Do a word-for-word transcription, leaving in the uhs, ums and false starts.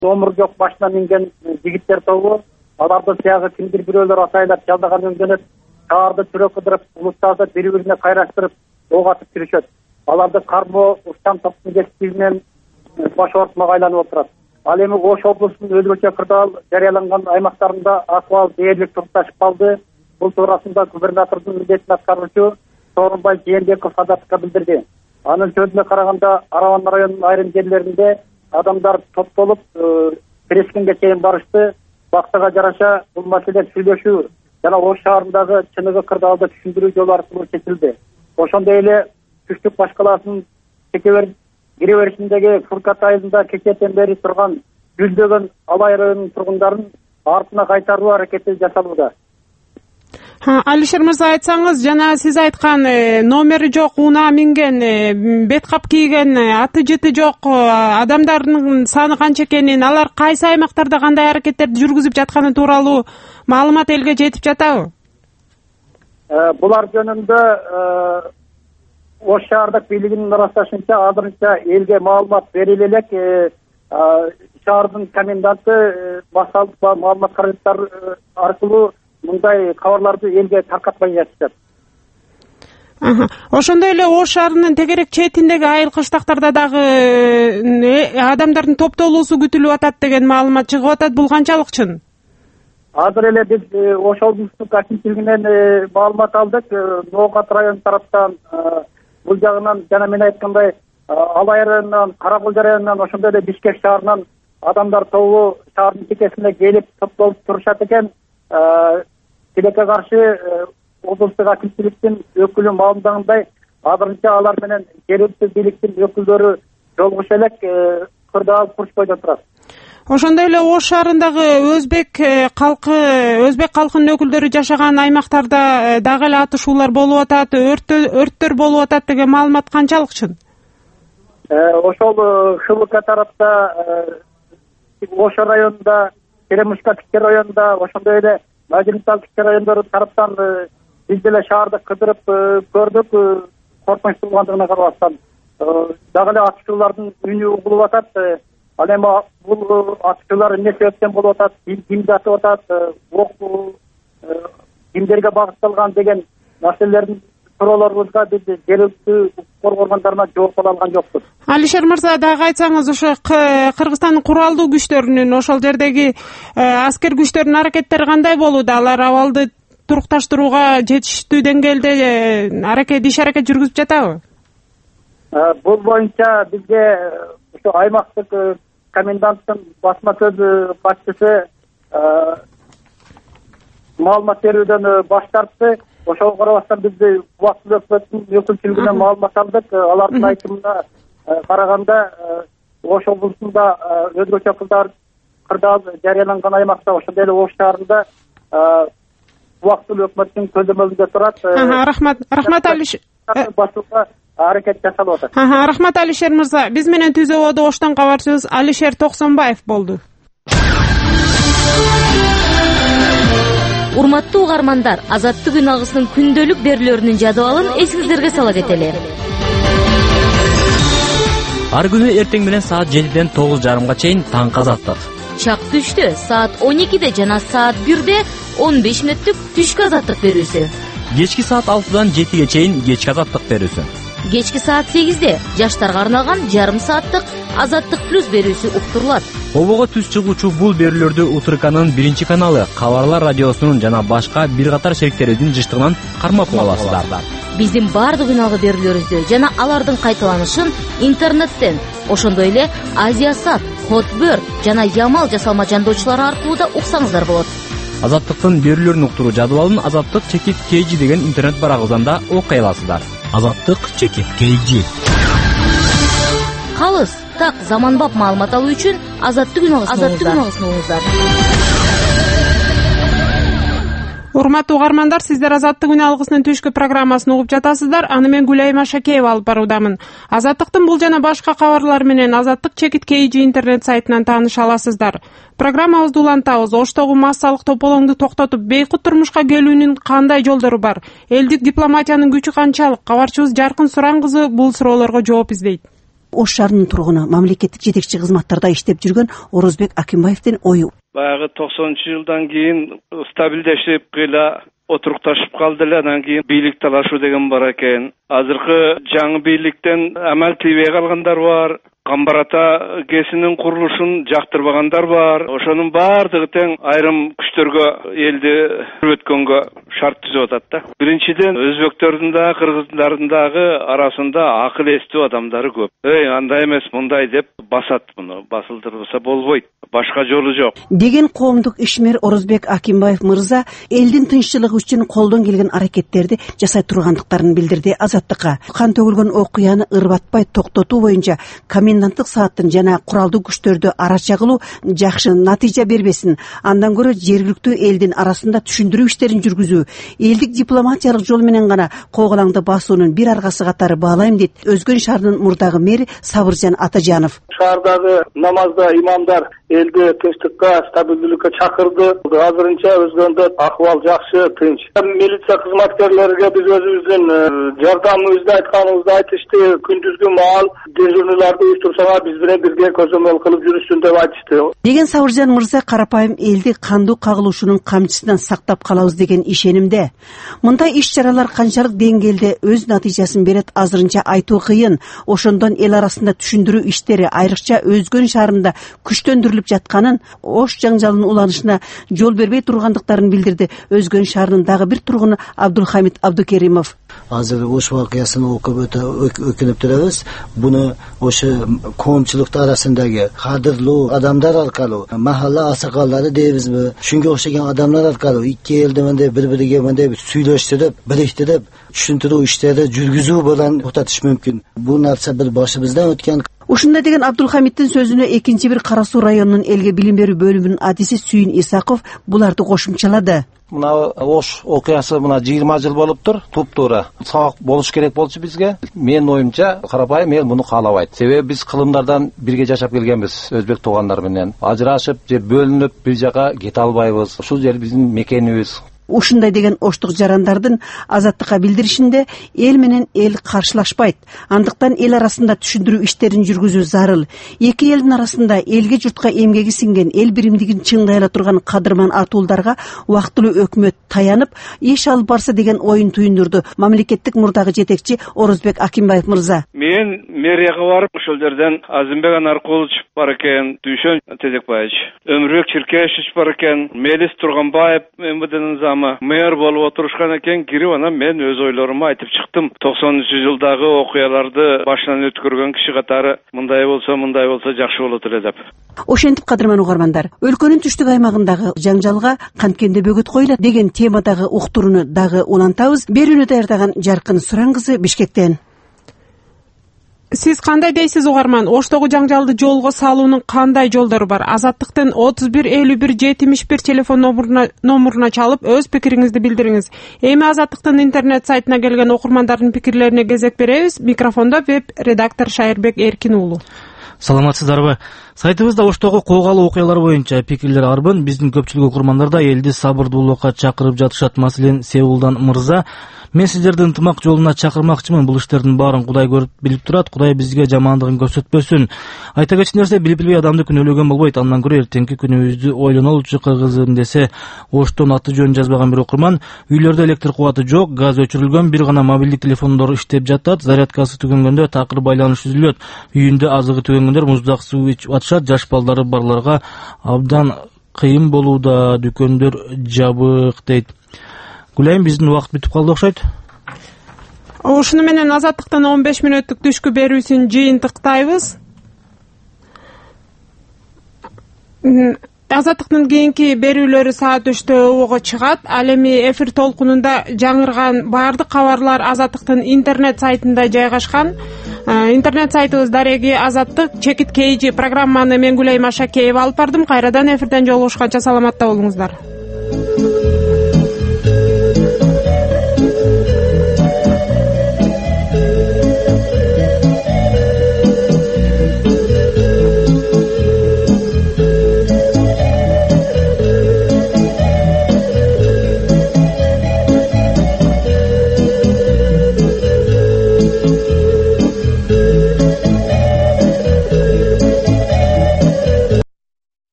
номур жок машина минген жигиттер тобу, аларды сыягы кимдир бирөөлөр атайлап жалдаган өңдөнөт, шаарды түрө кыдырып, улуттарды бири-бирине кайраштырып, ок атып жүрүшөт. Аларды кармоо уштан топтун кесиптигинен баш ортмага айланып отурат. Ал эми Ош облусунун өзгөчө кырдаал жарыяланган аймактарында акыбал дээрлик турукташып калды. Бул туурасында губернатордун милдетин аткаруучу Сооронбай Жээнбеков Азаттыкка билдирди. Анын сөзүнө караганда, Араван районунун айрым жерлеринде адамдар топтолуп Прескенге чейин барышты. Бактыга жараша бул маселе сүйлөшүү жана Ош шаарындагы чыныгы кырдаалды түшүндүрүү жолу аркылуу чечилди. Ошондой эле Түштүк баш калаасынын Текебер кире беришиндеги Фуркат айылында кечээден бери турган жүздөгөн Алай районунун тургундарын артына кайтаруу аракети жасалууда. Алишер мырза, айтсаңыз, жана сиз айткан номери жок унаа минген, бет кап кийген, аты жыты жок адамдардын саны канча экенин, алар кайсы аймактарда кандай аракеттерди жүргүзүп жатканы тууралуу маалымат элге жетип жатабы? Булар жөнүндө Ош шаардык бийлигинин ырасташынча азырынча элге маалымат бериле элек. Шаардын коменданты басалык маалымат каражаттар аркылуу мындай кабарларды элге таркатпай жатышат. Ошондой эле Ош шаарынын тегерек четиндеги айыл кыштактарда дагы адамдардын топтолуусу күтүлүп атат деген маалымат чыгып атат. Бул канчалык чын? Азыр эле биз Ош облустук акимчилигинен маалымат алдык. Ноокат район тараптан бул жагынан жана мен айткандай Алай районунан, Каракөлжа районунан, ошондой эле Бишкек шаарынан адамдар тобу шаардын чекесине келип топтолуп турушат экен. Тилекке каршы облустук акимчиликтин өкүлү маалымдагандай, азырынча алар менен жергиликтүү бийликтин өкүлдөрү жолугуша элек, кырдаал курушпой турат. Ошондой эле Ош шаарындагы өзбек калкы, өзбек калкынын өкүлдөрү жашаган аймактарда дагы эле атышуулар болуп атат, өрттөр болуп атат деген маалымат канчалык чын? Ошол ХВК тарапта Ош районунда, Черемушка Кичи районунда, ошондой эле Мажимтал Кичи райондору тараптан биз деле шаарды кыдырып көрдүк, коркунучтуу болгондугуна карабастан. Дагы эле атышуулардын үнү угулуп атат. Ал эми бул атышуулар эмне себептен болуп атат, кимди атып атат, ок кимдерге багытталган деген маселелердин суроолорубузга биз жергиликтүү укук коргоо органдарынан жооп ала алган жокпуз. Алишер мырза, дагы айтсаңыз, ошо Кыргызстандын куралдуу күчтөрүнүн, ошол жердеги аскер күчтөрүнүн аракеттери кандай болууда? Алар абалды турукташтырууга жетиштүү деңгээлде аракет, иш аракет жүргүзүп жатабы? Бул боюнча бизге ошо аймактык коменданттын басма сөз башчысы маалымат берүүдөн баш тартты. Ошого карабастан биз убактылуу өкмөттүн өкүлчүлүгүнөн маалымат алдык. Алардын айтымына караганда, Ош облусунда өзгөчө кырдаал жарыяланган аймакта, ошондой эле Ош шаарында убактылуу өкмөттүн көзөмөлүндө турат. Рахмат, рахмат Алишер. Басууга аракет жасалып атат. Рахмат Алишер мырза. Биз менен Түзөбодо Оштон кабарчыбыз Алишер Токсонбаев болду. Урматтуу угармандар, Азаттык үн агысынын күндөлүк берүүлөрүнүн жадыбалын эсиңиздерге сала кетели. Ар күнү эртең менен саат жетиден тогуз жарымга чейин таңкы Азаттык. Чак түштө саат он экиде жана саат бирде он беш мүнөттүк түшкү Азаттык берүүсү. Кечки саат алтыдан жетиге чейин кечки Азаттык берүүсү. Кечки саат сегизде жаштарга арналган жарым сааттык Азаттык плюс берүүсү уктурулат. Обого түз чыгуучу бул берүүлөрдү Утурканын биринчи каналы, Кабарлар радиосунун жана башка бир катар шериктерибиздин жыштыгынан кармап аласыздар. Биздин бардык үналгы берүүлөрүбүздү жана алардын кайталанышын интернеттен, ошондой эле Азиасат, Хотберт жана Ямал жасалма жандоочулары аркылуу да уксаңыздар болот. Азаттыктын берүүлөрүн уктуруу жадыбалын Азаттык чекит kg деген интернет барагыбыздан да окуй аласыздар. Азаттык чекит kg. Калыс, так заманбап маалымат алуу үчүн Азаттык үн агысын угуңуздар. Урматтуу угармандар, сиздер Азаттык үн алгысынын түшкү программасын угуп жатасыздар. Аны мен Гүлайма Шакеева алып баруудамын. Азаттыктын бул жана башка кабарлар менен Азаттык чекит kg интернет сайтынан тааныша аласыздар. Программабызды улантабыз. Оштогу массалык тополоңду токтотуп, бейкут турмушка келүүнүн кандай жолдору бар? Элдик дипломатиянын күчү канчалык? Кабарчыбыз Жаркын Суран кызы бул суроолорго жооп издейт. Ош шаарынын тургуну, мамлекеттик жетекчи кызматтарда иштеп жүргөн Орозбек Акимбаевдин ою. Баягы токсонунчу жылдан кийин стабилдешип кыйла отурукташып калды эле, анан кийин бийлик талашуу деген бар экен. Азыркы жаңы бийликтен амал тийбей калгандар бар. Камбарата кесинин курулушун жактырбагандар бар. Ошонун баардыгы тең айрым күчтөргө элди өткөнгө шарт түзүп атат да. Биринчиден өзбектөрдүн да кыргыздардын дагы арасында акыл эстүү адамдары көп. Эй, андай эмес, мындай деп басат муну. Басылдырбаса болбойт. Башка жолу жок. Деген коомдук ишмер Орозбек Акимбаев мырза элдин тынччылыгы үчүн колдон келген аракеттерди жасай тургандыктарын билдирди Азаттыкка. Кан төгүлгөн окуяны ырбатпай токтотуу боюнча коменданттык сааттын жана куралдуу күчтөрдү арача кылуу жакшы натыйжа бербесин, андан көрө жергиликтүү элдин арасында түшүндүрүү иштерин жүргүзүү, элдик дипломатиялык жол менен гана койгулаңды басуунун бир аргасы катары баалайм дейт Өзгөн шаарынын мурдагы мэри Сабыржан Атажанов. Шаардагы намазда имамдар элди тынчтыкка, стабилдүүлүккө чакырды. Азырынча Өзгөндө акыбал жакшы, тынч. Милиция кызматкерлерге биз өзүбүздүн жардамыбызды айтканыбызды айтышты. Күндүзгү маал дежурныйларды уюштурсаңар биз менен бирге көзөмөл кылып жүрүшсүн деп айтышты. Деген Сабыржан мырза карапайым элди кандуу кагылышуунун камчысынан сактап калабыз деген ишенимде. Мындай иш-чаралар канчалык деңгээлде өз натыйжасын берет азырынча айтуу кыйын. Ошондон эл арасында түшүндүрүү иштери айрыкча Өзгөн шаарында күчтөндүрүлүп жатканын, Ош жаңжалынын уланышына жол бербей тургандыктарын билдирди Өзгөн шаарынын дагы бир тургуну Абдулхамид Абдукеримов. Азыр Ош вакыясын окуп өтө өкүнүп турабыз. Буну ошо коомчулук арасындагы кадырлуу адамдар аркылуу, махалла асакалдары дейбизби, шунга окшогон адамдар аркылуу икки элди мындай бири-бириге мындай сүйлөштүрүп, бириктирип, түшүндүрүү иштери жүргүзүү менен токтотуш мүмкүн. Бул нарса бир башыбыздан өткөн. Ушундай деген Абдулхамиддин сөзүнө экинчи бир Кара Суу районунун элге билим берүү бөлүмүнүн адиси Сүйүн Исаков буларды кошумчалады. Мына Ош окуясы мына жыйырма жыл болуптур, туп-туура. Сабак болуш керек болчу бизге. Менин оюмча, карапайым эл муну каалабайт. Себеби биз кылымдардан бирге жашап келгенбиз, өзбек туугандар менен. Ажырашып же бөлүнүп бир жака кете албайбыз. Ушул жер биздин мекенибиз. Ушундай деген оштук жарандардын Азаттыкка билдиришинде эл менен эл каршылашпайт. Андыктан эл арасында түшүндүрүү иштерин жүргүзүү зарыл. Эки элдин арасында элге журтка эмгеги сиңген, эл биримдигин чыңдай ала турган кадырман атуулдарга убактылуу өкмөт таянып, иш алып барса деген оюн туюндурду мамлекеттик мурдагы жетекчи Орозбек Акимбаев мырза. Мен мэрияга барып, ошол жерден Азимбек Анаркулович бар экен, Дүйшөн Тезекбаевич, Өмүрбек Чиркешевич бар экен, Мелис Турганбаев МВДнын замы мэр болуп отурушкан экен. Кирип анан мен өз ойлорумду айтып чыктым. токсонунчу жылдагы окуяларды башынан өткөргөн киши катары мындай болсо, мындай болсо жакшы болот эле деп. Ошентип кадырман угармандар, өлкөнүн түштүк аймагындагы жаңжалга канткенде бөгөт коюлат деген темадагы уктурууну дагы улантабыз. Берүүнү даярдаган Жаркын Суран кызы, Бишкектен. Сиз кандай дейсиз угарман? Оштогу жаңжалды жолго салуунун кандай жолдору бар? Азаттыктын отуз бир элүү бир жетимиш бир телефон номуруна номуруна чалып өз пикириңизди билдириңиз. Эми Азаттыктын интернет сайтына келген окурмандардын пикирлерине кезек беребиз. Микрофондо веб-редактор Шайырбек Эркин уулу. Саламатсыздарбы? Сайтыбызда Оштогу койгулуу окуялар боюнча пикирлер арбын. Биздин көпчүлүк окурмандар да элди сабырдуулукка чакырып жатышат. Маселен, Сеулдан мырза: мен сиздерди ынтымак жолуна чакырмакчымын. Бул иштердин баарын Кудай көрүп билип турат. Кудай бизге жамандыгын көрсөтпөсүн. Айта кетчү нерсе, билип билбей адамды күнөөлөгөн болбойт. Андан көрө эртеңки күнүбүздү ойлонолучу кыргызым десе, Оштон аты жөнүн жазбаган бир окурман. Үйлөрдө электр кубаты жок, газ өчүрүлгөн, бир гана мобилдик телефондор иштеп жатат. Зарядкасы түгөнгөндө такыр байланыш үзүлөт. Үйүндө азыгы түгөнгөндөр муздак суу ичип атышат. Жаш балдары барларга абдан кыйын болууда. Дүкөндөр жабык дейт. Гүлайым, биздин убакыт бүтүп калды окшойт. Ушуну менен Азаттыктын он беш мүнөттүк түшкү берүүсүн жыйынтыктайбыз. Азаттыктын кийинки берүүлөрү саат үчтө ого чыгат. Ал эми эфир толкунунда жаңырган баардык кабарлар Азаттыктын интернет сайтында жайгашкан. Интернет сайтыбыз дареги Азаттык чекит кейжи программаны мен Гүлайым Ашакеева алып бардым. Кайрадан эфирден жолугушканча саламатта болуңуздар.